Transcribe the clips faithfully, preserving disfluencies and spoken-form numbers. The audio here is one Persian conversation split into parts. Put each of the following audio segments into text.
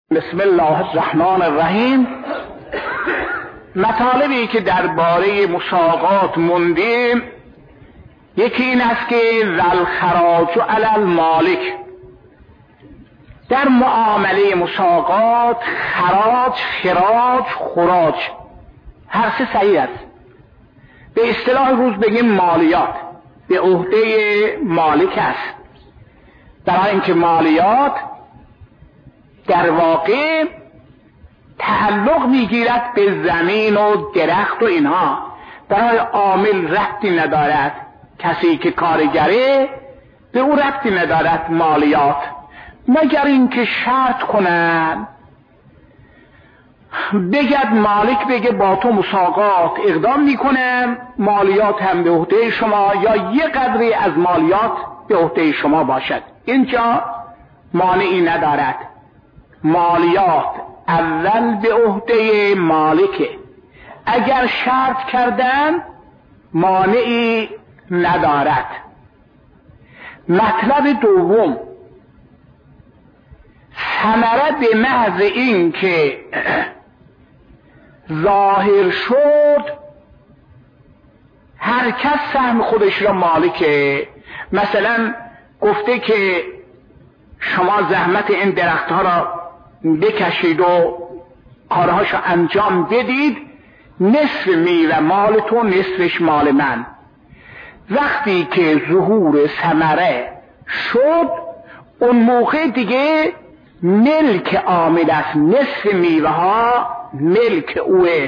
بسم الله الرحمن الرحیم. مطالبی که درباره مساقات موندیم، یکی این است که والخراج علی المالک، در معامله مساقات خراج، خراج، خراج هر سه صحیح است. به اصطلاح روز بگیم مالیات به عهده مالک است، برای اینکه مالیات در واقع تعلق میگیرد به زمین و درخت و اینها، برای عامل ربطی ندارد، کسی که کارگره به او ربطی ندارد مالیات، مگر اینکه شرط کنن، بگد مالک بگه با تو مساقات اقدام میکنم، مالیات هم به عهده شما یا یه قدری از مالیات به عهده شما باشد، اینجا مانعی ندارد. مالیات اول به عهده مالکه، اگر شرط کردن مانعی ندارد. مطلب دوم، ثمره به محض این که ظاهر شد هر کس سهم خودش را مالکه. مثلا گفته که شما زحمت این درختها را بکشید و کارهاشو انجام بدید، نصف میوه مال تو، نصفش مال من. وقتی که ظهور ثمره شد، اون موقع دیگه ملک عامل است، نصف میوه ها ملک اوه،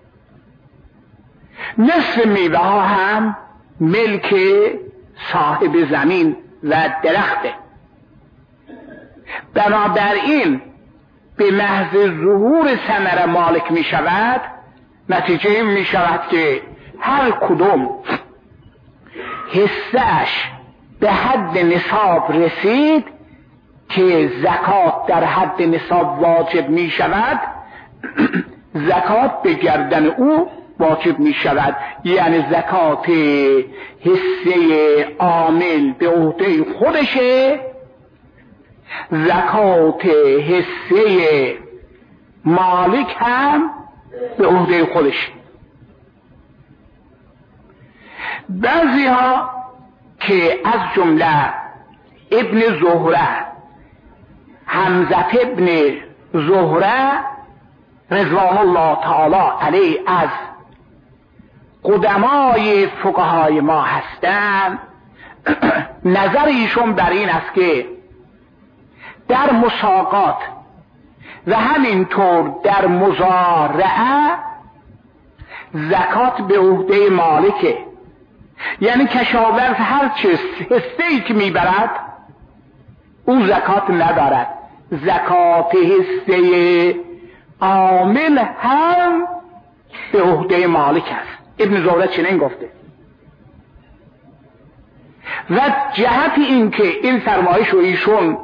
نصف میوه ها هم ملک صاحب زمین و درخته. بنابراین به محض ظهور ثمره مالک می شود، نتیجه این می شود که هر کدوم حصهش به حد نصاب رسید که زکات در حد نصاب واجب می شود، زکات به گردن او واجب می شود، یعنی زکات حصه عامل به عهده خودشه، زکات حصه مالک هم به عهده خودش. بعضی ها که از جمله ابن زهره، حمزه ابن زهره رضوان الله تعالی علیه از قدمای فقهای ما هستند، نظر ایشون بر این است که در مساقات و همینطور در مزارعه زکات به عهده مالکه، یعنی کشاورز هر چه حصه‌ای که میبرد او زکات ندارد، زکات حصه عامل هم به عهده مالک است. ابن زهره چنین گفته. و جهت این که این فرمایش و ایشون،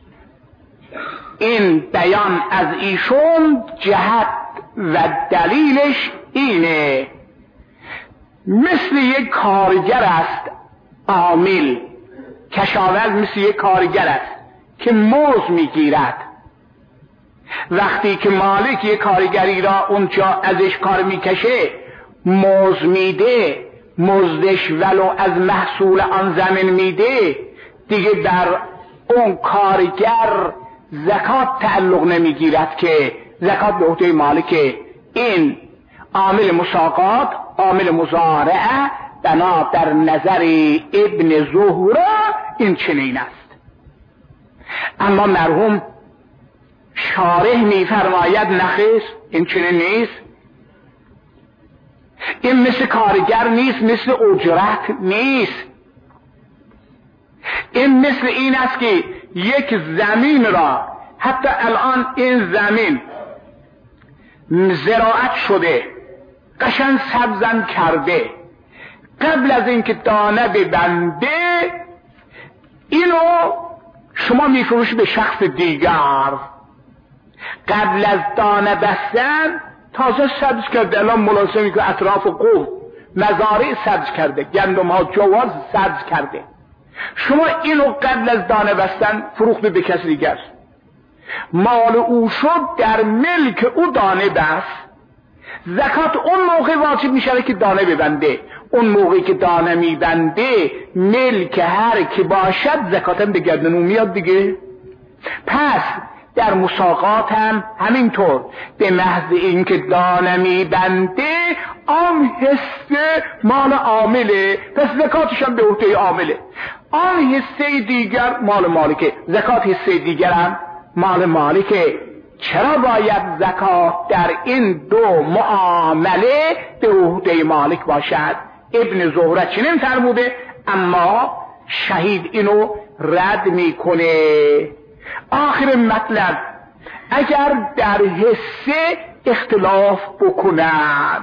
این بیان از ایشون، جهت و دلیلش اینه، مثل یک کارگر است عامل، کشاورز مثل یک کارگر است که مزد میگیرد. وقتی که مالک یک کارگری را اونجا ازش کار میکشه مزد میده، مزدش ولو از محصول آن زمین میده، دیگه در اون کارگر زکات تعلق نمیگیرد که زکات به عهده مالک. این عامل مساقات، عامل مزارعه، بنا در نظر ابن زهره این چنین است. اما مرحوم شارح میفرماید نخیر، این چنین نیست، این مثل کارگر نیست، مثل اجرت نیست، این مثل این است که یک زمین را، حتی الان این زمین زراعت شده، قشنگ سبزن کرده، قبل از اینکه دانه ببنده اینو شما میفروش به شخص دیگر، قبل از دانه بستن تازه سبز کرده، الان ملازمی که اطراف قوم مزارع سبز کرده، گندم ها جواز سبز کرده، شما اینو قبل از دانه بستن فروخته به کسی دیگر. مال او شد در ملک او دانه بست، زکات اون موقع واجب میشه که دانه ببنده. اون موقعی که دانه میبنده ملک هر که باشد زکاتم به گردن اون میاد دیگه. پس در مساقات هم همینطور، به محض اینکه دانه میبنده آن حصه مال عامله، پس زکاتش هم به عهده عامله. آن حصه دیگر مال مالکه، زکات حصه دیگر هم مال مالکه. چرا باید زکات در این دو معامله به عهده مالک باشد؟ ابن زهره چنین فرموده، اما شهید اینو رد میکنه. آخر مطلب، اگر در حصه اختلاف بکنن،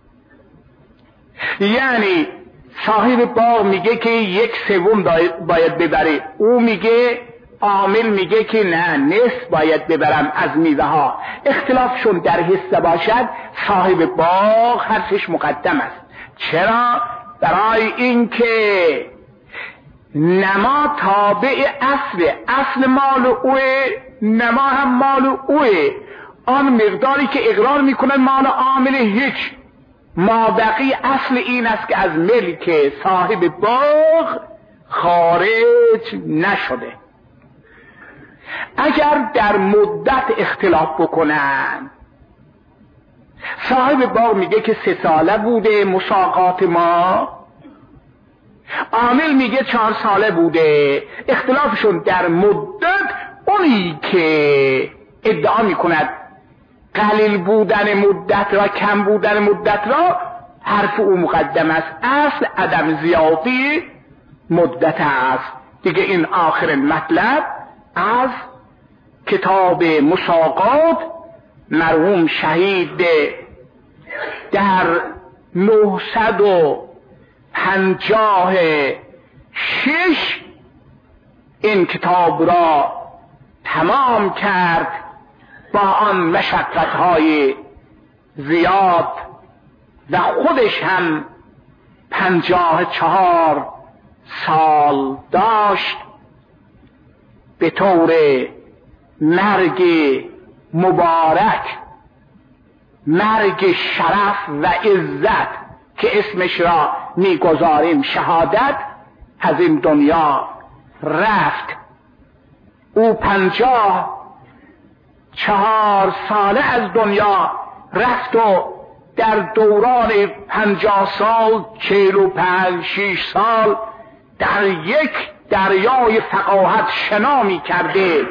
یعنی صاحب باغ میگه که یک سوم باید ببره، او میگه، عامل میگه که نه نصف باید ببرم از میوه ها، اختلافشون در حصه باشد، صاحب باغ حرفش مقدم است. چرا؟ برای اینکه نما تابع اصل، اصل مال اوه، نما هم مال اوه. آن مقداری که اقرار میکنن مال عامل هیچ، ما بقی اصل این است که از ملک صاحب باغ خارج نشده. اگر در مدت اختلاف بکنن، صاحب باغ میگه که سه ساله بوده مساقات ما، عامل میگه چهار ساله بوده، اختلافشون در مدت، اونی که ادعا میکند قلیل بودن مدت را کم بودن مدت را، حرف او مقدم است، اصل عدم زیادی مدت است دیگه. این آخر مطلب از کتاب مساقات مرحوم شهید در نهصد و پنجاه شش این کتاب را تمام کرد با آن مشقت‌های زیاد و خودش هم پنجاه چهار سال داشت. به طور مرگ مبارک، مرگ شرف و عزت که اسمش را میگذاریم شهادت، از این دنیا رفت. او پنجاه چهار ساله از دنیا رفت و در دوران پنجاه سال چهل و پنج شیش سال در یک دریای فقاهت شنا می کرده.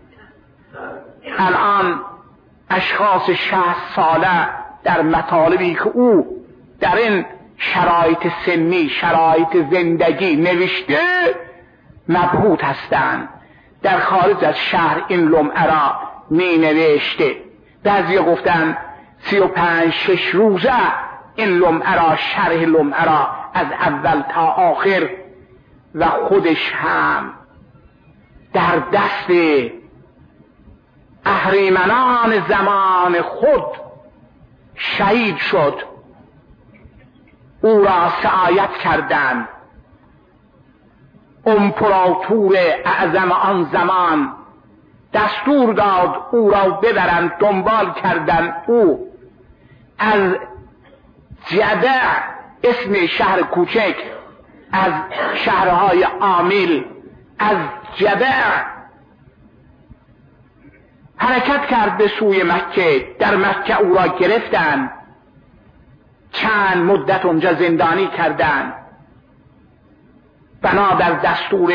الان اشخاص شصت ساله در مطالبی که او در این شرایط سنی، شرایط زندگی نوشته مبهوت هستند. در خارج از شهر این لمعه را می نوشته. بعضی گفتن سی و پنج شش روزه این لمعه را، شرح لمعه را از اول تا آخر، و خودش هم در دست اهریمنان زمان خود شهید شد. او را سعایت کردند. امپراتور اعظم آن زمان دستور داد او را ببرند، دنبال کردند. او از جدع، اسم شهر کوچک از شهرهای عامل، از جدع حرکت کرد به سوی مکه. در مکه او را گرفتند، چند مدت اونجا زندانی کردند. بنا در دستور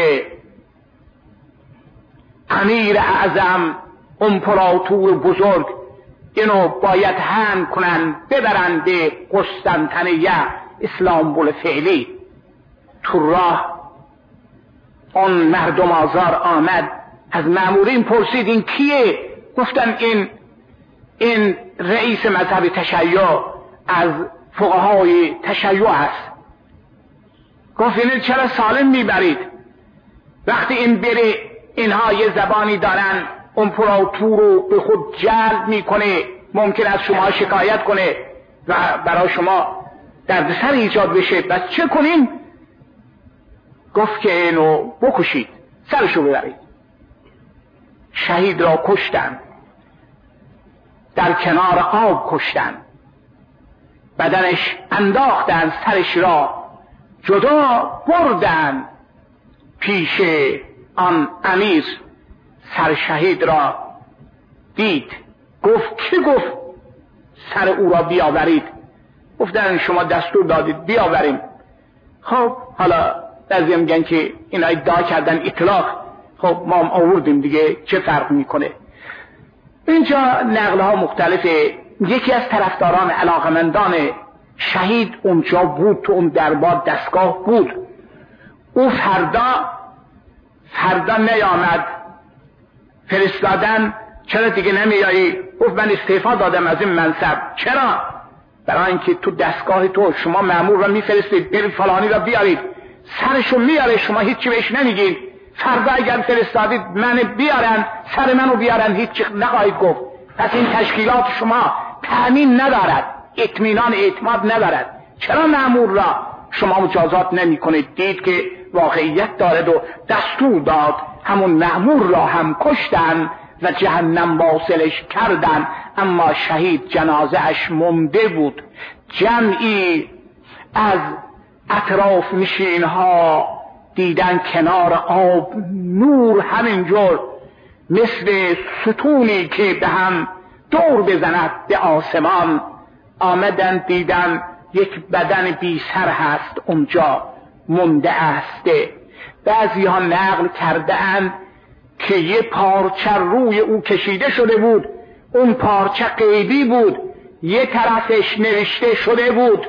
امیر اعظم، امپراتور بزرگ، اینو باید هم کنن ببرند به قسطنطنیه، اسلامبول فعلی. تو راه اون مردم آزار آمد، از مامورین پرسید این کیه؟ گفتن این این رئیس مذهب تشیع از فقهای تشیع است. گفت اینو چرا سالم میبرید؟ وقتی این بره اینها یه زبانی دارن، امپراتور رو به خود جلب میکنه، ممکن است شما شکایت کنه و برای شما دردسر ایجاد بشه، بس چه کنیم؟ گفت که اینو بکشید، سرشو ببرید. شهید را کشتند، در کنار آب کشتند، بدنش انداختند، سرش را جدا بردند پیش آن امیر. سر شهید را دید، گفت کی گفت سر او را بیاورید؟ گفتن شما دستور دادید بیاوریم. خب حالا بعضی میگن که اینا ادعا کردن اطلاق، خب ما هم آوردیم دیگه، چه فرق میکنه؟ اینجا نقل ها مختلفه. یکی از طرفداران علاقمندان شهید اونجا بود، تو اون دربار دستگاه بود. او فردا فردا نیامد، فرستادن چرا دیگه نمیایی؟ گفت من استعفا دادم از این منصب. چرا؟ برای اینکه تو دستگاه تو شما مأمور را میفرستید برید فلانی را بیارید، سرشو میاره، شما هیچی بهش نمیگید. فردا اگر فرستادید من بیارن، سر منو بیارن، هیچی نخواهید گفت. پس این تشکیلات شما تأمین ندارد، اطمینان اعتماد ندارد. چرا مأمور را شما مجازات نمی کنید؟ دید که واقعیت دارد و دستور داد، همون مأمور را هم کشتن و جهنم واصلش کردن. اما شهید جنازه اش ممده بود. جمعی از اطراف نشین ها دیدن کنار آب نور همینجور مثل ستونی که به هم دور بزند به آسمان. آمدن دیدن یک بدن بی سر هست اونجا مونده است. بعضی ها نقل کرده اند که یه پارچه روی او کشیده شده بود، اون پارچه قیدی بود، یه طرفش نوشته شده بود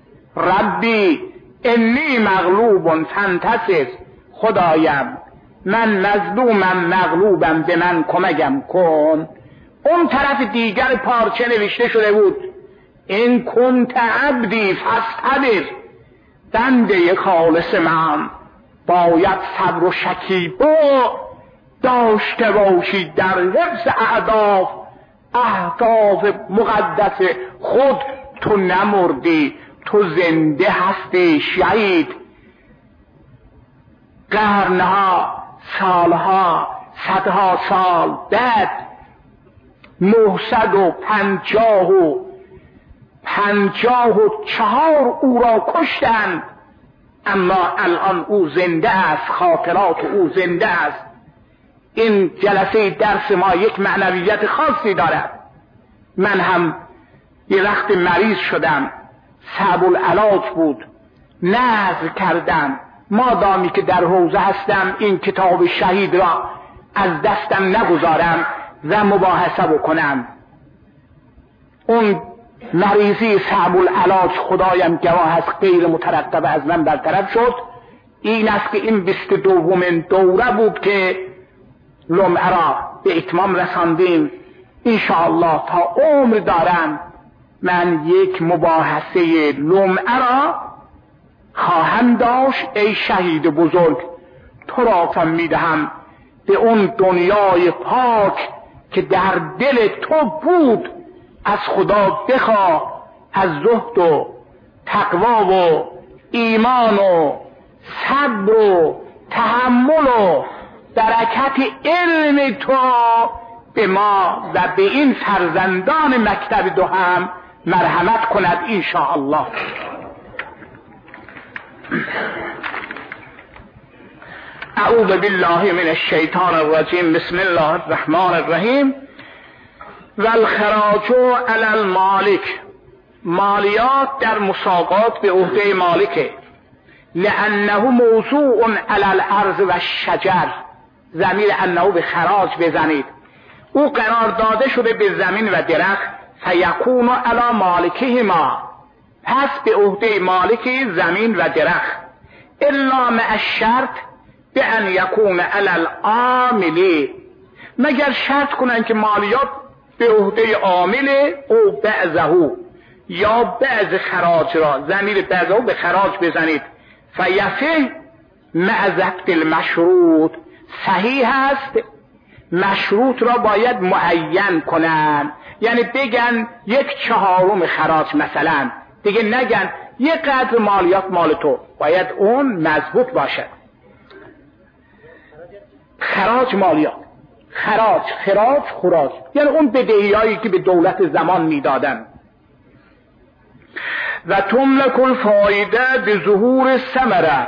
ربی انی مغلوب فانتصر، خدایم من مظلومم مغلوبم به من کمکم کن. اون طرف دیگر پارچه نوشته شده بود این کنت عبدی فاصبر، بنده خالص من باید صبر و شکیبا داشته باشی در حفظ اهداف اهداف مقدس خود. تو نمردی، تو زنده هستی شهید. قرنها، سالها، صدها سال بعد نهصد و پنجاه و پنجاه و چهار او را کشتند، اما الان او زنده است، خاطرات او زنده است. این جلسه درس ما یک معنویت خاصی دارد. من هم یه وقت مریض شدم، صعب العلاج بود، نذر کردم مادامی که در حوزه هستم این کتاب شهید را از دستم نگذارم و مباحثه بکنم. اون مریضی صعب العلاج خدایم گواه است غیر مترقب از من برطرف شد. این است که این بیست دومین دوره بود که لمعه را به اتمام رساندیم. انشاءالله تا عمر دارم من یک مباحثه لمعه را خواهم داشت. ای شهید بزرگ، تو را فهم میدهم به اون دنیای پاک که در دل تو بود. از خدا بخواه از زهد و تقوا و ایمان و صبر و تحمل و برکت علم تو به ما و به این فرزندان مکتب دو هم مرحمت کند انشاءالله. اعوذ بالله من الشیطان الرجیم. بسم الله الرحمن الرحیم. والخراج علی المالک، مالیات در مساقات به عهده مالکه. لانه موضوع علی الارض و الشجر، ضمیر انه به خراج بزنید، او قرار داده شده به زمین و درخت. فیکون علی مالکهما، پس به عهده مالک زمین و درخت. الا مع الشرط به ان یکون علی العامل، مگر شرط کنن که مالیات به عهده عامل او بعضه، یا بعض خراج را ضمیر بعضه به خراج بزنید. فیفه مع ضبط المشروط، صحیح است مشروط را باید معین کنن، یعنی بگن یک چهارم خراج مثلا، دیگه نگن یک قدر مالیات مال تو، باید اون مضبوط باشد. خراج مالیات خراج، خراج خراج یعنی اون بدهیایی که به دولت زمان میدادن. و تملک الفایده به ظهور ثمره،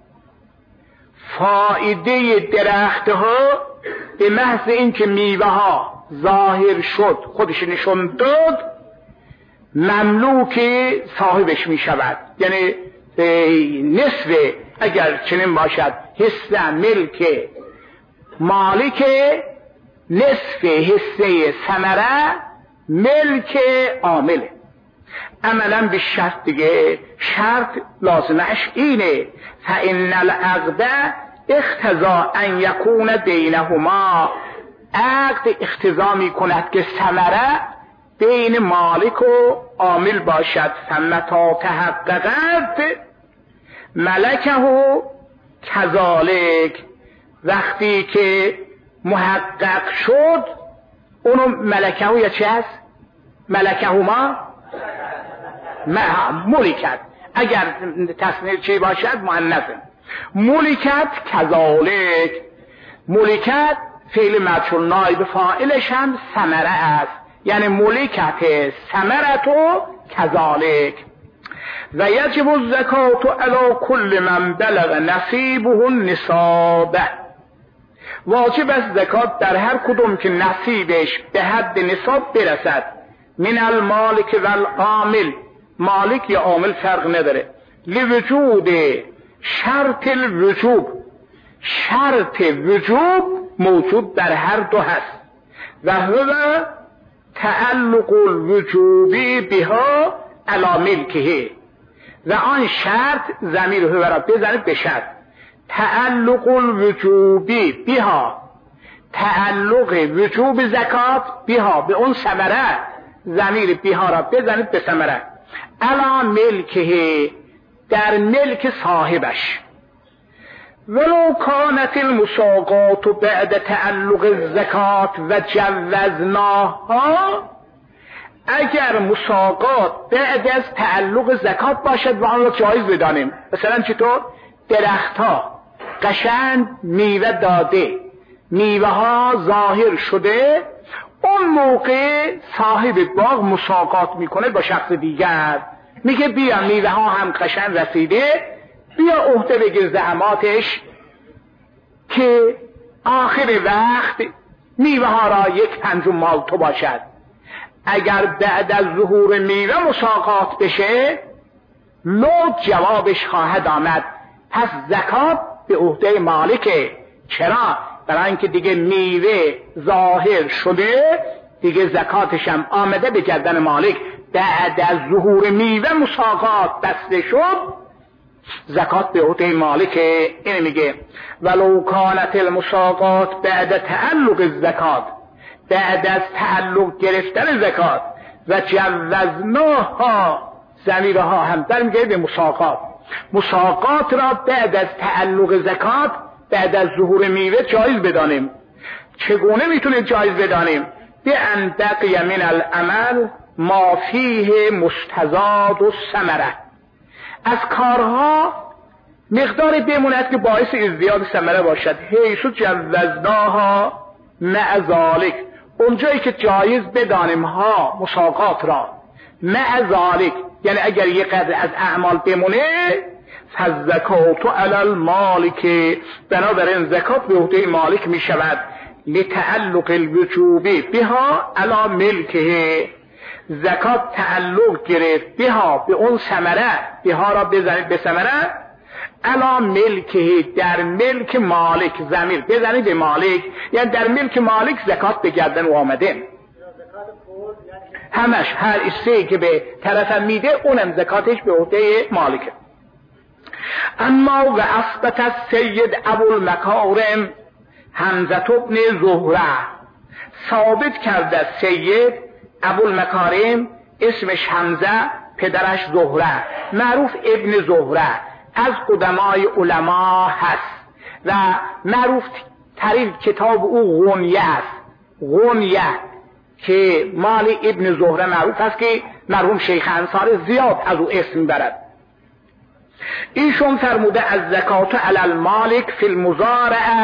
فایده درختها به محض اینکه میوه ها ظاهر شد، خودش نشون داد، مملوک صاحبش می شود. یعنی نصف اگر چنین باشد حصه ملک مالک، نصف حصه ثمره ملک عامله. عملا به شرط دیگه، شرط لازمش اینه فإن العقد اقتضا ان یکون بینهما، عقد اقتضا می کند که ثمره بین مالک و عامل باشد. فمتا تحققت ملکه کذالک، وقتی که محقق شد اونو ملکه یا چه هست؟ ملکه هما ملکت، اگر تصنیف چی باشد مؤنثه. ملکت کذالک، ملکت فعل مجهول نایب فاعلش هم ثمره است، یعنی ملکت ثمرتو کذالک. و یجب الزکات علی کل من بلغ نصیبه النصاب، واجب است زکات در هر کدوم که نصیبش به حد نصاب برسد. من المالک و العامل، مالک یا عامل فرق نداره. لوجود شرط الوجوب، شرط وجوب موجود در هر دو هست. و هو تعلق الوجوبی بها علی ملکه، و آن شرط ضمیر هو را بزنید به شرط. تعلق الوجوبی بها، تعلق وجوب زکات بها به اون ثمره، ضمیر بها را بزنید به ثمره. علی ملکه، در ملک صاحبش. ولو کانت المساقات بعد تعلق الزکات و جوزناها، اگر مساقات بعد از تعلق زکات باشد و آن را جایز بدانیم. مثلا چطور؟ درخت ها قشنگ میوه داده، میوه ها ظاهر شده، اون موقع صاحب باغ مساقات میکنه با شخص دیگر، میگه بیا میوه ها هم قشنگ رسیده، بیا عهده بگیر زحماتش که آخر وقت میوه ها را یک پنجم مال تو باشد. اگر بعد از ظهور میوه مساقات بشه، لو جوابش خواهد آمد پس زکات به عهده مالکه. چرا؟ برای اینکه دیگه میوه ظاهر شده، دیگه زکاتش هم آمده به گردن مالک. بعد از ظهور میوه مساقات بسته شد، زکات به عهده مالکه. این میگه ولو کانت المساقات بعد تعلق الزکات، بعد از تعلق گرفتن زکات و جوزناها، ضمیرها هم در میگه به مساقات. مساقات را بعد از تعلق زکات، بعد از ظهور میوه جایز بدانیم. چگونه میتونه جایز بدانیم؟ به ان بقی من العمل ما فیه مستزاد و ثمره، از کارها مقدار بموند که باعث ازدیاد ثمره باشد. حیث جوزناها مع ذالک، اونجایی که جایز بدانیم ها مساقات را، مع ذالک یعنی اگر یک قدر از اعمال بمونه، فالزکات علی المالک، بنابراین زکات به عهده مالک می شود. لتعلق الوجوب بها علی ملکه، زکات تعلق گرفت بها به اون ثمره، بها را بزنید به ثمره، علی ملکه در ملک مالک، ضمیر بزنید به مالک، یعنی در ملک مالک زکات به گردن او آمده. همش هر استی که به طرف میده اونم زکاتش به عهده مالکه. اما و اثبت السید ابوالمکارم حمزه ابن زهره، ثابت کرده سید ابوالمکارم اسمش حمزه، پدرش زهره، معروف ابن زهره، از قدمای علما هست و معروف ترین کتاب او غنیه است. غنیه که مال ابن زهره معروف است که مرحوم شیخ انصاری زیاد از او اسم برد. ایشون فرموده از زکات علی المالک فی المزارعه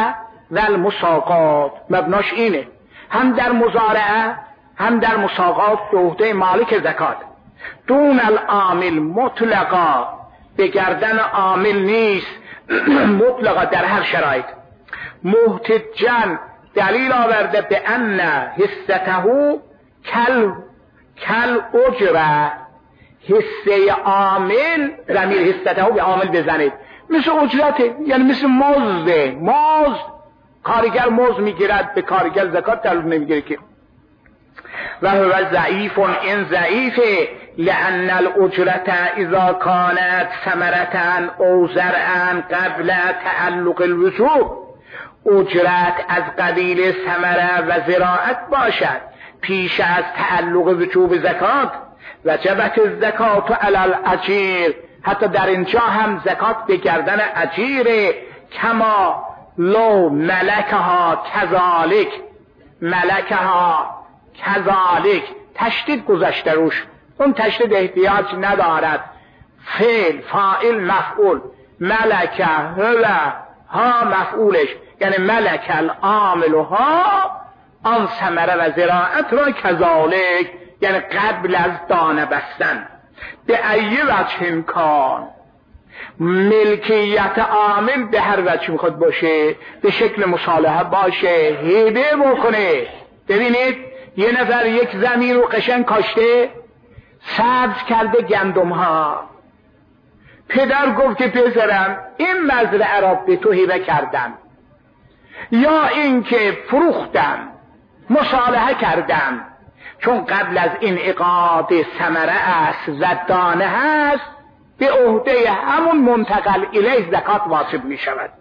و المساقات، مبناش اینه، هم در مضارعه هم در مساقات به عهده مالک زکات. دون العامل مطلقا، به گردن عامل نیست مطلقا در هر شرایط. محتجن دلیل آورده به ان حصته کل کل اجره، حصه عامل ضمیر حصته به عامل بزنید مثل اجرته، یعنی مثل مزده. مزد کارگر مزد میگیرد، به کارگر زکات تعلق نمیگیره که. و هو ضعیف، این ضعیفه، لان الاجرت اذا كانت ثمرة او زرعا قبل تعلق الوجوب، اجرت از قبیل ثمره و زراعت باشد پیش از تعلق وجوب زکات. وجبت الزکات علی الاجیر، حتی در اینجا هم زکات به گردن اجیره. کما لو ملکها کذالک، ملکها کذالک تشدید گذشته روش، اون تشدید احتیاج ندارد. فعل فاعل مفعول، ملکه هو ها مفعولش، یعنی ملک العامل ها آن ثمره و زراعت را کذالک، یعنی قبل از دانه بستن. به ای وجه امکان، ملکیت عامل به هر وجه میخواد باشه، به شکل مصالحه باشه، هیبه بکنه. ببینید یه نفر یک زمین رو قشنگ کاشته، سبز کرده گندم ها، پدر گفت که پسرم این مزرعه را به تو هیبه کردم، یا اینکه فروختم، مصالحه کردم، چون قبل از این انعقاد ثمره است و دانه هست، به عهده همون منتقل الیه زکات واجب می شود.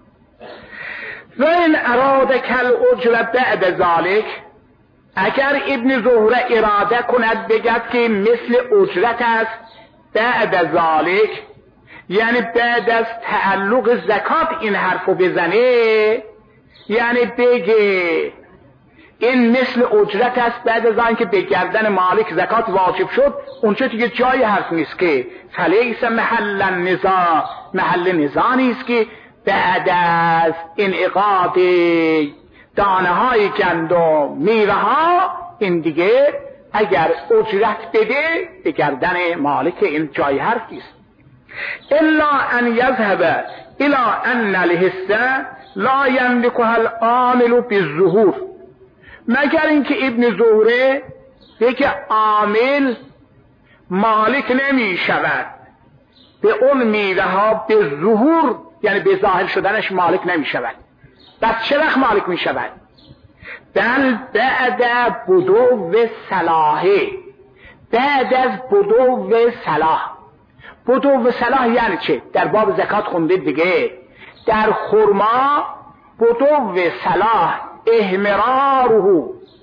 و این اراد کل اجره بعد ذالک، اگر ابن زهره اراده کند بگد که مثل اجرت است بعد ذالک، یعنی بعد از تعلق زکات این حرفو بزنه، یعنی بگه این مثل اجرت است بعد از آن که به گردن مالک زکات واجب شد، اونچه دیگه جای حرف نیست که فلیس محل نزاع، محل نزاع نیست که بعد از انعقاد دانه های گندم میوه ها این دیگه اگر اجرت بده به گردن مالک، این جای حرف نیست. الا ان یذهب الى ان الحصه لا یملکها العامل بالظهور، مگر اینکه ابن زهره که عامل مالک نمی شود به اون میوه ها به ظهور، یعنی به ظاهر شدنش مالک نمی شود. بس چه وقت مالک می شود؟ بل بعد بدو صلاحه، بعد از بدو صلاح. بدو صلاح یعنی چه؟ در باب زکات خونده دیگه، در خرما بدو صلاح احمراره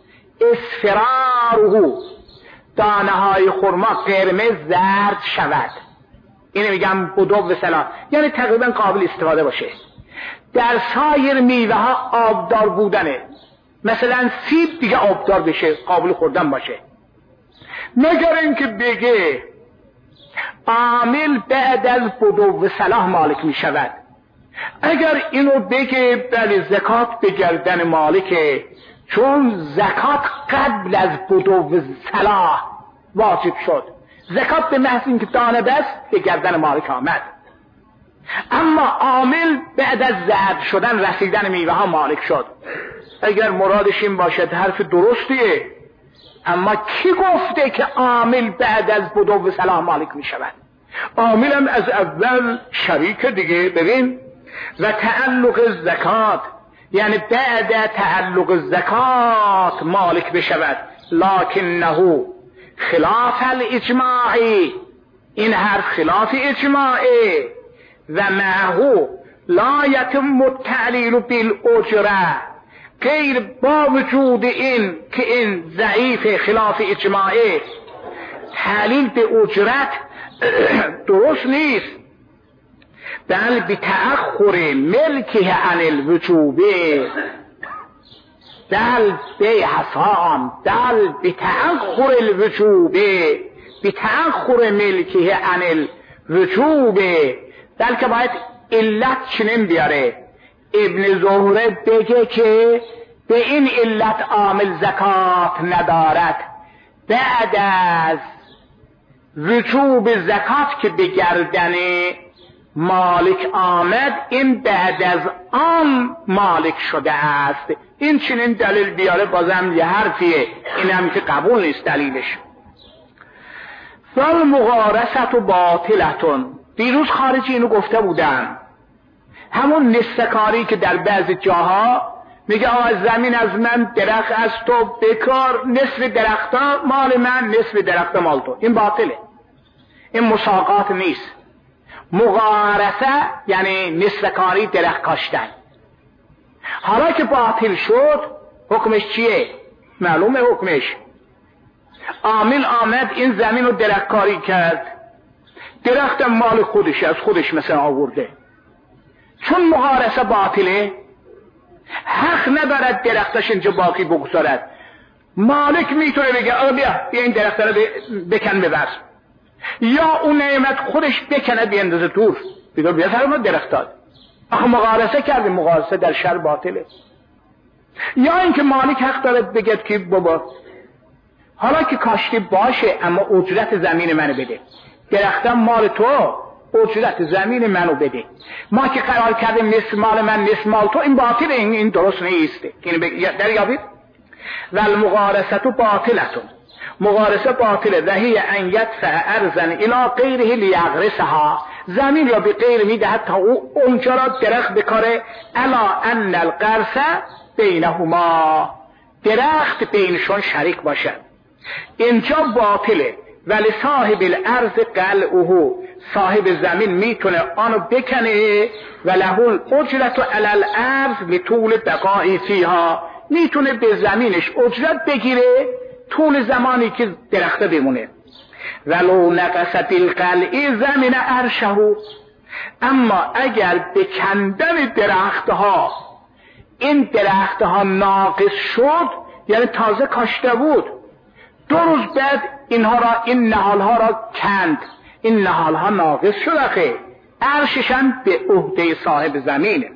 اصفراره، دانه های خرما قرمز زرد شود، اینو میگم بدو صلاح، یعنی تقریبا قابل استفاده باشه. در سایر میوه ها آبدار بودنه، مثلا سیب دیگه آبدار بشه، قابل خوردن باشه. مگر اینکه بگه عامل بعد از بدو صلاح مالک می شود. اگر اینو بگه بله زکات به گردن مالکه، چون زکات قبل از بدو صلاح واجب شد، زکات به محض اینکه دانه بست به گردن مالک آمد. اما عامل بعد از زرد شدن رسیدن میوه ها مالک شد. اگر مرادش این باشد حرف درستیه، اما کی گفته که عامل بعد از بدو صلاح مالک می شود؟ عامل هم از اول شریک دیگه. ببین و تعلق زکات یعنی بعد تعلق زکات مالک بشود، لکنه خلاف الاجماعی، این حرف خلاف اجماعی. و معه لا یتم التعلیل بالاجره، غیر با وجود این که این ضعیف خلاف اجماعی، تعلیل به اجرت درست نیست. بل بتأخر ملکه عن الوجوب، بل به حسام بل بتأخر الوجوب، بتأخر ملکه عن الوجوب، بلکه باید علت چنین بیاره. ابن زهره بگه که به این علت عامل زکات ندارد، بعد از وجوب زکات که به گردن مالک آمد این بعد از آن مالک شده است. این چنین دلیل بیاره بازم یه حرفیه، این هم که قبول نیست دلیلش. فالمغارست و باطلتون، دیروز خارجی اینو گفته بودن، همون نستکاری که در بعض جاها میگه آقا زمین از من، درخت از تو، بکار، نصف درختا مال من، نصف درختا مال تو. این باطله، این مساقات نیست. مغارسه یعنی نستکاری، درخت کاشتن. حالا که باطل شد حکمش چیه؟ معلومه حکمش. عامل آمد این زمین رو درخت کاری کرد، درخت مال خودش، از خودش مثلا آورده. چون مغارسه باطله حق ندارد درختش اینجا باقی بگذارد. مالک میتونه بگه آقا بیا بیا این درخت رو بکن ببر، یا اون نعمت خودش بکنه بیندازه دور، بگه بیا فرما درخت داد. آخه مغارسه کردیم، مغارسه در شر باطله. یا اینکه مالک حق دارد بگه که بابا حالا که کاشتی باشه اما اجرت زمین منو بده، درختم مال تو، اجرت زمین منو بده. ما که قرار کردیم نصف مال من نصف مال تو، این باطل، این, این درست نیست. این دریابید. و المغارسه باطلتون، مغارسه باطله. و هی ان یدفع ارضا الی غیره لیغرسها، زمین را به غیر میدهد تا او اونجا را درخت بکاره. الا ان الغرس بینهما، درخت بینشون شریک باشد. اینجا باطله. ولی صاحب الارض قلعه، صاحب زمین میتونه آنو بکنه. و له الاجرت علی الارض لطول بقای فیها، میتونه به زمینش اجرت بگیره طول زمانی که درخته بمونه. ولو نقص بالقلع زمین عرشه، اما اگر به کندن درختها این درختها ناقص شد، یعنی تازه کاشته بود، دو روز بعد اینها را، این نهالها را کند، این نهالها ناقص شد، اخه عرششن به عهده صاحب زمینه.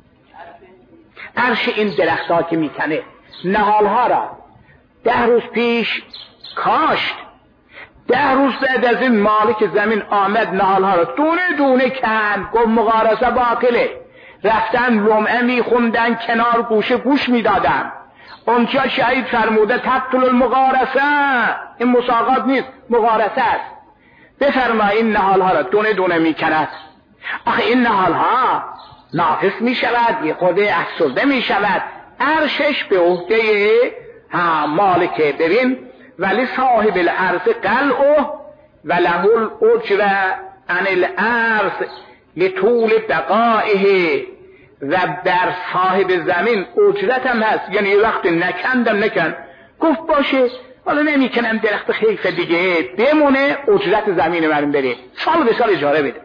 عرش این درختها که میکنه نهالها را ده روز پیش کاشت، ده روز بعد از این مالک زمین آمد نهالها را دونه دونه کند، گفت مغارسه باطله. رفتن لمعه میخوندن کنار گوشه گوش میدادن، اونجا شهید فرموده تبطل المغارسه، این مساقات نیست، مغارسه است. بفرمای این نهالها را دونه دونه میکند. آخه این نهالها ناقص میشود، یه خورده افسرده میشود، عرشش به عهده مالکه. ببین ولی صاحب الارض قلعه و له الاجر عن الارض لطول بقائه، و بر صاحب زمین اجرت هم هست. یعنی یه وقت نکندم نکن، گفت باشه حالا نمیکنم درخت خیفه دیگه بمونه، اجرت زمین من بره، سال به سال اجاره بده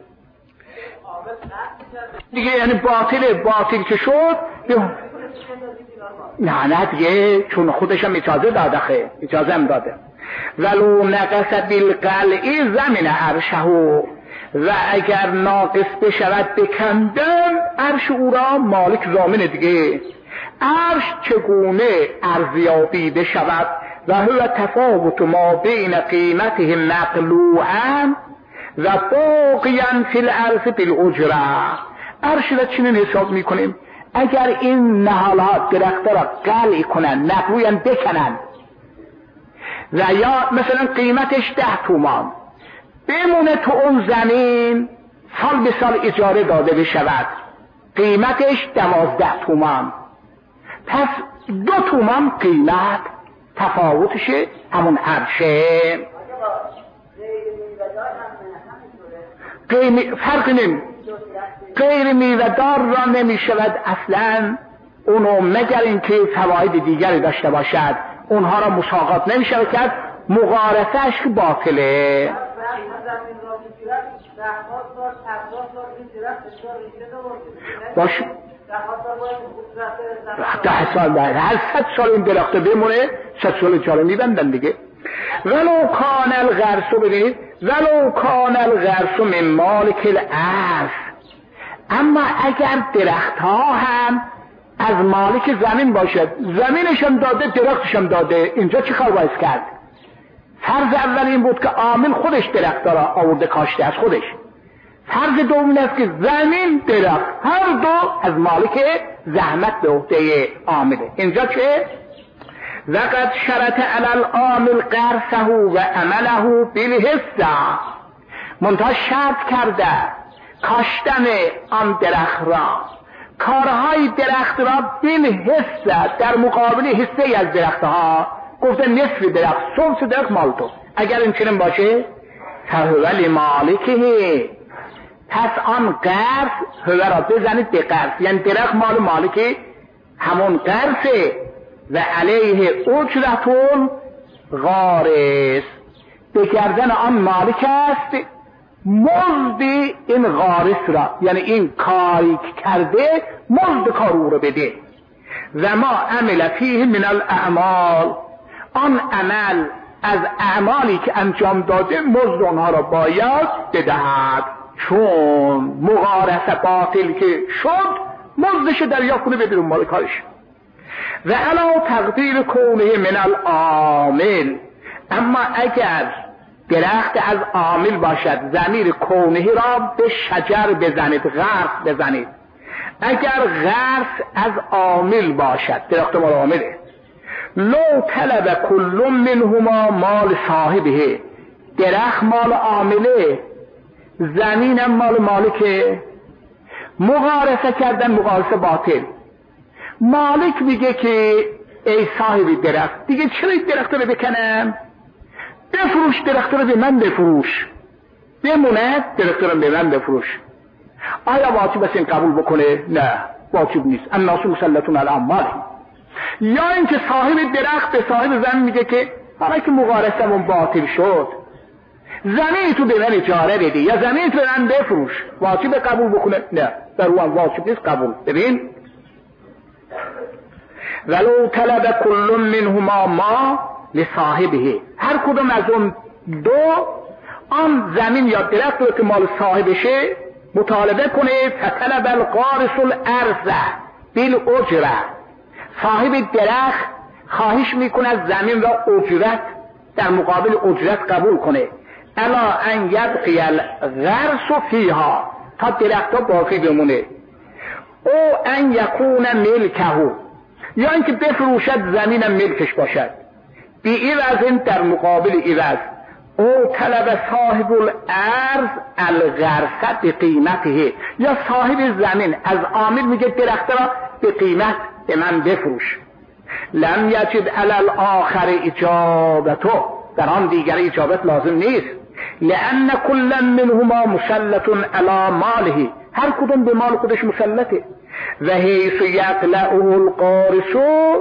دیگه. یعنی باطل باطل که شد نه نه دیگه، چون خودش هم اجازه داده، خیلی اجازه هم داده. ولو نقص بالقلع زمین عرشه، و اگر ناقص بشود بکندن عرش او را، مالک ضامن دیگه. عرش چگونه ارزیابی بشود؟ و هو تفاوت ما بین قیمته مقلوعا و باقیا فی الارض بالاجره. عرش را چنین حساب میکنیم اگر این نهالات درخت را قلع کنن، نقلوین بکنن، و یا مثلا قیمتش ده تومان بمونه تو اون زمین، سال به سال اجاره داده بشود، قیمتش دوازده تومان، پس دو تومان قیمت تفاوتشه، همون عرشه. فرق نمی غیر میوه‌دار را نمی شود اصلا اونو، مگر اینکه فواید دیگری داشته باشد، اونها را مساقات نمی شود کرد. مغارسهش که باطله. باشه ده سال بعد هر صد سال این درخته بمونه، صد سال اجاره میبندن دیگه. ولو کان الغرس، ببینید ولو کان الغرس من مالک الارض، اما اگر درخت ها هم از مالک زمین باشد، زمینش هم داده درختش هم داده، اینجا چی کار باید کرد؟ فرض اول این بود که عامل خودش درخت را آورده کاشته از خودش. فرض دوم است که زمین درخت هر دو از مالک زحمت به عهده عامله. اینجا چه؟ وقد شرط علی العامل قرصه و عمله بالحصه، منتها شرط کرده کاشتن آن درخت را، کارهای درخت را بالحصه، در مقابل حصه از درخت ها. گفته نصف درخت، ثلث درخت مال تو. اگر این چنین باشه فهو لمالکه، پس آن قرض هو را بزنید به قرض، یعنی درخت مال مالک همون قرضه و علیه اجرت الغارس، به گردن آن مالک است مزد این غارس را، یعنی این کاری کرده مزد کار او را بده. و ما عمل فیه من الاعمال، آن عمل از اعمالی که انجام داده مزد آنها را باید بدهد، چون مغارسه باطل که شد مزدش دریافت کنه بدون مال کارش. و علا تقدیر کونه من العامل، اما اگر درخت از عامل باشد ضمیر کونه را به شجر بزنید، غرس بزنید. اگر غرس از عامل باشد، درخت مال عامله، لو طلب کل منهما مال صاحبه، درخت مال عامله زمینم مال مالکه، مغارسه کردن مغارسه باطل. مالک میگه که ای صاحب درخت دیگه چرا این درخت رو بکنم؟ بفروش درخت رو به من بفروش، بمونه درخت رو به من بفروش. آیا واجب است این قبول بکنه؟ نه واجب نیست. الناس مسلطون علی اموالهم. یا اینکه صاحب درخت به صاحب زمین میگه که حالا که مغارسمون باطل شد زمین تو به من اجاره بدی یا زمین تو به من بفروش، واجب قبول بکنه؟ نه در اون واجب نیست قبول. ببین ولو طلب کل منهما ما لصاحبه، هر کدوم از اون دو آن زمین یا درخت رو که مال صاحبشه مطالبه کنه، فطلب القارس الارض بالاجره، صاحب درخت خواهش میکنه از زمین را اجرت در مقابل اجرت قبول کنه، الا ان یبقی الغرس فیها، تا درخت ها باقی بمونه، او ان یکون ملکه، یا اینکه بفروشد زمینم ملکش باشد، بی عوض در مقابل عوض، او طلب صاحب الارض الغرس به قیمته، یا صاحب زمین از عامل میگه درخت را به قیمت به من بفروش. لم یجد علی الاخر اجابتو، در آن دیگر اجابت لازم نیست، لان کلا منهما مسلط علی ماله، هر کدوم به مال خودش مسلطه. و حیث یطلعه القارس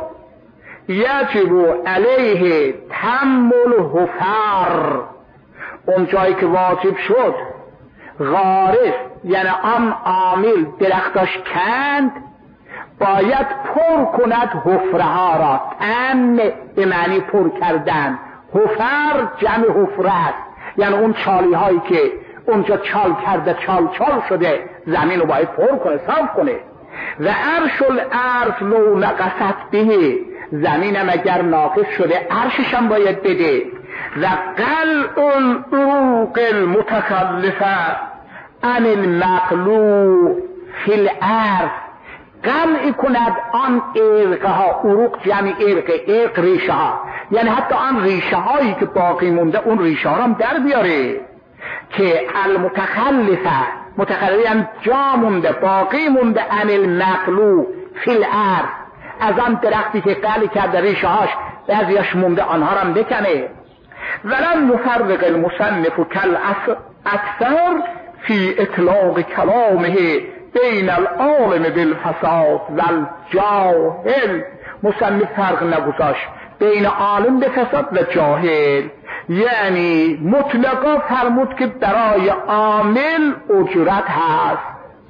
یجب علیه تحمل حفر، اون جایی که واجب شد غارس یعنی آن عامل درختاش کند باید پر کند حفره ها را. تم به معنی پر کردن، حفر جمع حفره است، یعنی اون چالی هایی که اونجا چال کرده چال چال شده زمین رو باید پر کنه، صاف کنه. و عرش الارض لو نقصت به، زمینم اگر ناقص شده عرشش هم باید بده. و قلع العروق المتخلفه عن المقلوع فی الارض، قلع کند آن ارقه ها، عروق جمع ارقه، ارق ریشه ها، یعنی حتی آن ریشه هایی که باقی مونده اون ریشه ها هم در بیاره که المتخلفه، متخلفه یعنی جا مونده باقی مونده، عن المقلوع فی الارض، از آن درختی که قلع کرده ریشه هاش بعضیاش مونده آنها هم بکنه. ولن یفرق المصنف کالاکثر فی اطلاق کلامه بین العالم بالفساد والجاهل، مصنف فرق نگذاشت بین عالم به فساد و جاهل، یعنی مطلقا فرمود که برای عامل اجرت هست،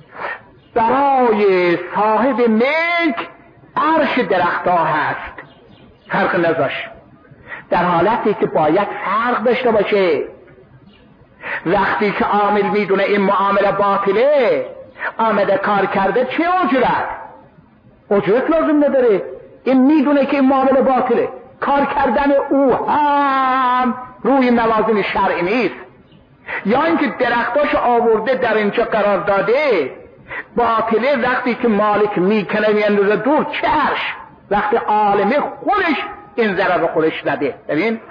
برای صاحب ملک عرش درختها هست، فرق نذاشت، در حالتی که باید فرق داشته باشه. وقتی که عامل میدونه این معامله باطله، آمده کار کرده چه اجرت؟ اجرت لازم نداره. این میدونه که این معامله باطله، کار کردن او هم روی موازین شرعی نیست. یا اینکه درختاش آورده در اینجا قرار داده باطله، وقتی که مالک میکنه میاندازه دور چرش، وقتی عالمه خودش این ضرر خودش داده. ببین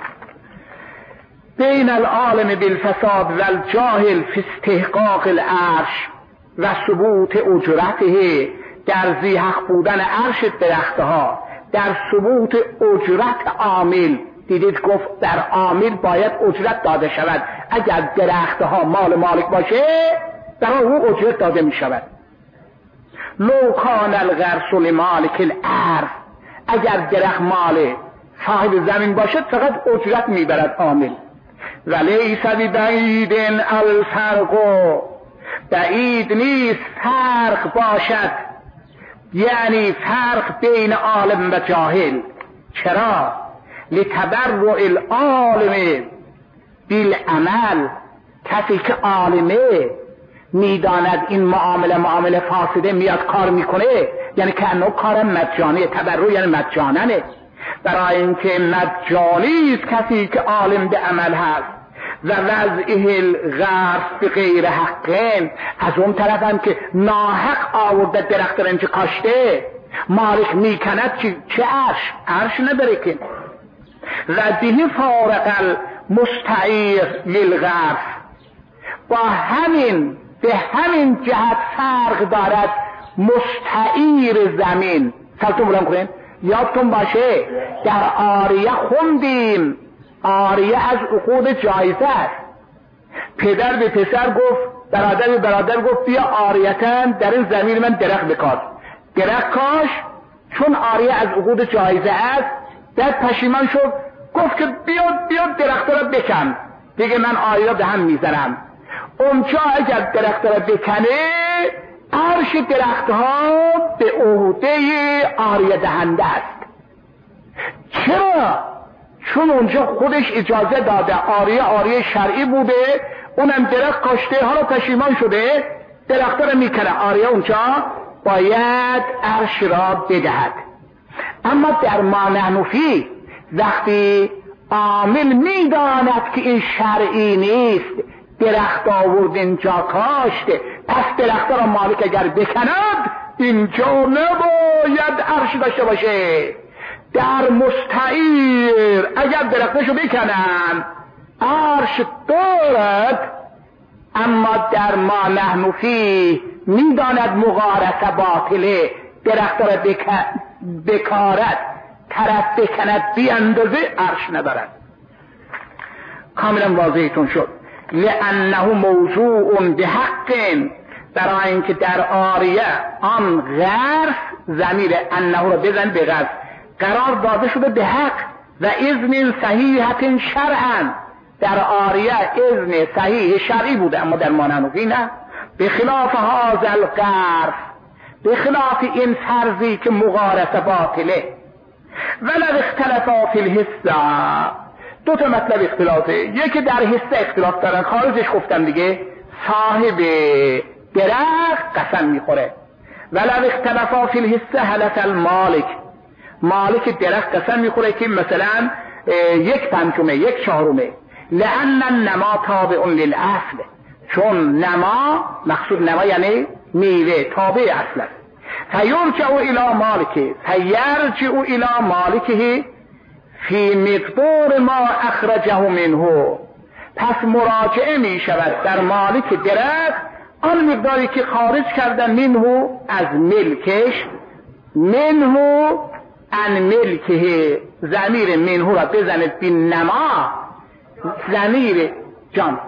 بین العالم بالفساد و الجاهل فی استحقاق العرش و ثبوت اجرته، در ذی حق بودن عرش درختها، در ثبوت اجرت عامل. دیدید گفت در عامل باید اجرت داده شود. اگر درختها مال مالک باشه برای او اجرت داده می شود. لو کان الغرس لمالک الارض، اگر درخت مال صاحب زمین باشد فقط اجرت می برد عامل. ولیس ببعید الفرق، بعید نیست فرق باشد، یعنی فرق بین عالم و جاهل. چرا؟ لتبرع العالم بالعمل، کسی که عالمه میداند این معامله معامله فاسده میاد کار میکنه، یعنی که انو کار مجانیه. تبرع یعنی مجاننه، برای اینکه مجانی است کسی که عالم به عمل هست. و وضعه الغرس بغیر حقین، از اون طرف هم که ناحق آورده درخت رنج کاشته، مالک میکند چه عرش؟ عرش نداره که. و به فارق المستعیر للغرس، با همین به همین جهت فرق دارد مستعیر زمین. سلطون بلند کنین یادتون باشه در آریه خوندیم، آریه از عقود جایزه است. پدر به پسر گفت، برادر به برادر گفت بیا آریتن در این زمین من درخت بکار. درخت کاش، چون آریه از عقود جایزه است در پشیمان شد، گفت که بیاد بیاد درخت را بکن، دیگه من آریه به هم میزنم. اونجا اگر درخت را بکنه عرش درخت ها به عهده آریه دهنده است. چرا؟ چون اونجا خودش اجازه داده، آریه آریه شرعی بوده، اونم درخت کاشته، حالا پشیمان شده درخت را میکنه، آریه اونجا باید عرش را بدهد. اما در ما نحن فیه، وقتی عامل میداند که این شرعی نیست، درخت آورد اینجا کاشته، پس درخت را مالک اگر بکند اینجا نباید عرش داشته باشه. در مستعیر اگر درختشو بکنن عرش دارد، اما در ما نحن فیه میداند مغارسه باطله، درخت را بکارد، طرف بکند بی اندازه عرش ندارد. کاملا واضحتون شد. لانه موضوع بحق، برای اینکه در آریه آن غرس، ضمیر انه را بزن به غرس، قرار داده شده به حق و اذن صحیحت شرعا. در آریه اذن صحیح شرعی بوده، اما در مانعنوفی نه. به خلاف هذا الغرس، به خلاف این فرضی که مغارسه باطله. ولو اختلفا فی الحصه، دو تا مطلب اختلافه، یکی در حصه اختلاف دارن، خارجش گفتم دیگه، صاحب درخت قسم میخوره. ولو اختلفا فی الحصه حلف المالک، مالک درخت قسم میخوره که مثلا یک پنجمه یک چهارمه. لأن النما تابع للأصل، چون نما، مقصود نما یعنی میوه، تابع اصل است. فیرجع الى مالکه، فیرجع الى مالکه فی مقدار ما اخرجه منه، پس مراجعه می شود در مالک درخت آن مقداری که خارج کردن منه از ملکش. منه ان ملکه، ضمیر منه را بزنید بین نما، ضمیر جان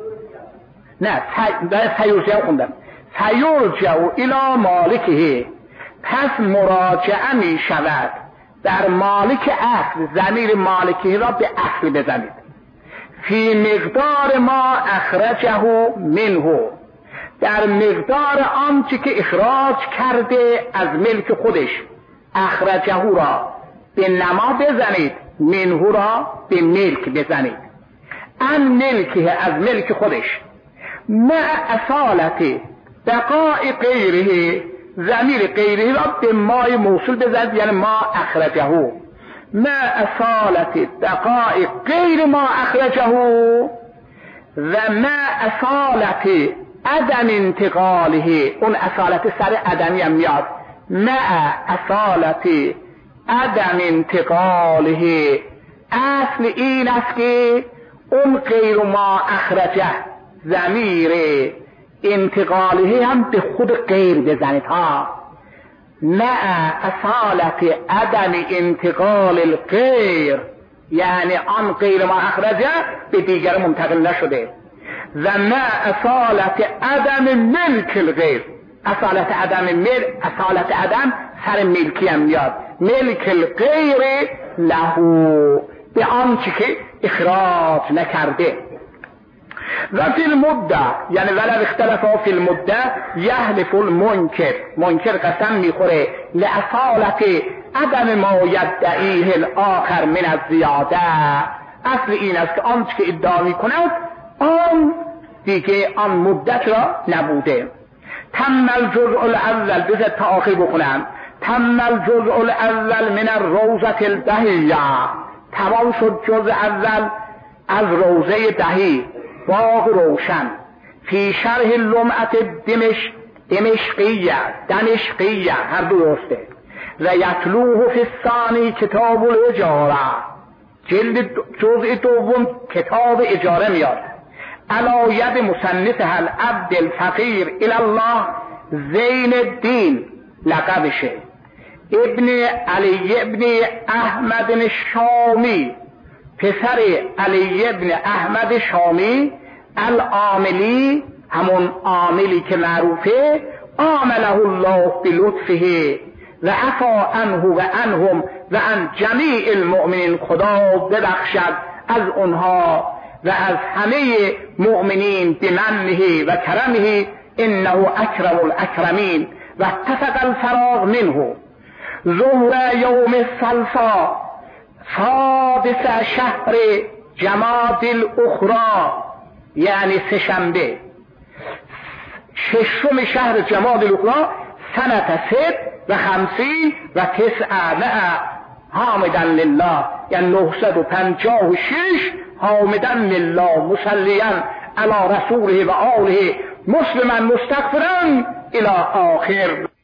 نه فیرجع خوندم، فیرجع الی مالکه، پس مراجعه می شود در مالک اصل، ضمیر مالکه را به اصل بزنید. فی مقدار ما اخرجه منه، در مقدار آنچه که اخراج کرده از ملک خودش. اخرجه را به نما بزنید، منه را به ملک بزنید. ان ملکه، از ملک خودش. مع اصالت بقاء غیره، ضمیر غیره را به مای موصول بزنید، یعنی ما اخرجه، ما اصالت بقاء غیر ما اخرجه و ما اصالت عدم انتقاله. اون اصالت سر عدمی هم میاد، ما اصالت عدم انتقاله. اصل این است که اون غیر ما اخرجه ضمیر انتقاله هم به خود غیر بزنید ها، مع اصالت عدم انتقال الغیر، یعنی آن غیر ما اخرجه به دیگر منتقل نشده. و مع اصالت عدم ملک الغیر، اصالت عدم ملک، اصالت عدم سر ملکی هم میاد، ملک الغیر له، به آنچه که اخراج نکرده. و فی المده، یعنی ولو اختلفا فی المده یحلف المنکر، منکر قسم میخوره لاصالت عدم ما یدعیه الاخر من الزیاده. اصل این است که آنچه که ادعا میکند آن دیگه آن مدت را نبوده. تم الجزء الاول، بذار تا آخر بکنم. تم الجزء الاول من الروضة البهیه، تمام شد جزء اول از روضه بهی، باغ روشن. فی شرح لمعت دمشق، دمشقیه دمشقیه هر دو درسته. و یتلوه فی الثانی کتاب الاجاره، جلد جزء دوم کتاب اجاره میاد. علی ید مصنفها العبد الفقیر الی الله زین الدین، لقبشه ابن علی ابن احمد الشامی، پسر علی ابن احمد شامی العاملی، همون عاملی که معروفه، عامله الله بلطفه و عفا عنه و عنهم و عن جمیع المؤمنین، خدا ببخشد از اونها و از همه مؤمنین بمنه و کرمه، انه اکرم الاکرمین. و اتفق الفراغ منه ظهر یوم الثلاثاء سادس شهر جماد الاخرى، یعنی سه‌شنبه ششم شهر جماد الاخرى، سنت ست و خمسین و تسعمائه حامدا لله، یعنی نهصد و پنجاه و شش حامدا لله مصلیا علی رسوله و آله مسلما مستغفرا الی آخر.